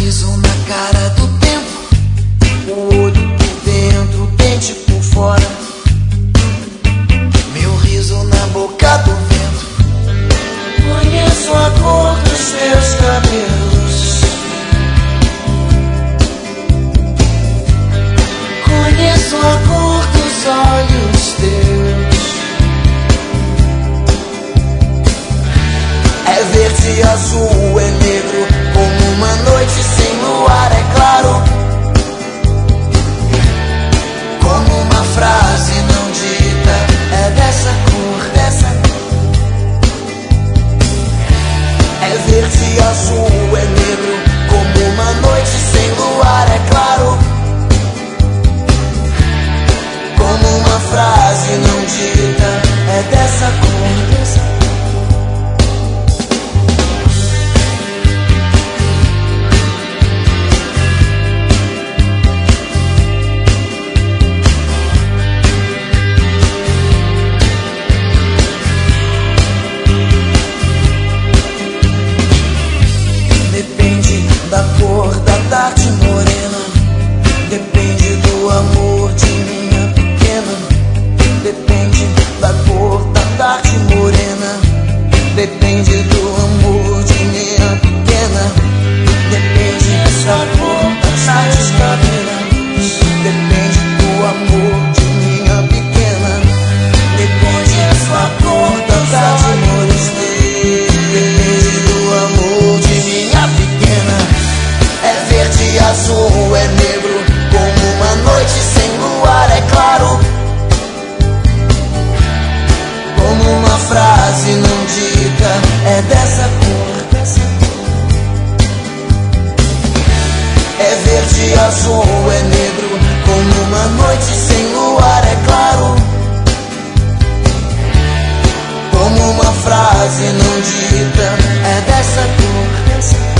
riso na cara do tempo, o olho por dentro, o dente por fora. Meu riso na boca do vento. Conheço a cor dos teus cabelos. Conheço a cor dos olhos teus. É verde, azul, é negro, como uma noite sem luar, é claro. Como uma frase não dita, é dessa cor, dessa cor. É verde, azul, é negro, como uma noite sem luar, é claro. Como uma frase não dita, é dessa cor, dessa cor. Da cor da tarde morena, depende do amor de minha pequena. Depende da cor da tarde morena, depende do amor de minha pequena. Depende da cor da tarde morena, depende do amor de minha pequena. Depende da cor da tarde morena, depende do amor de minha pequena. É verde, azul, é negro, como uma noite sem luar, é claro. Como uma frase não dita, é dessa cor, dessa cor. É verde, azul, é negro, como uma noite sem luar, é claro. Como uma frase não dita, é dessa cor, dessa cor.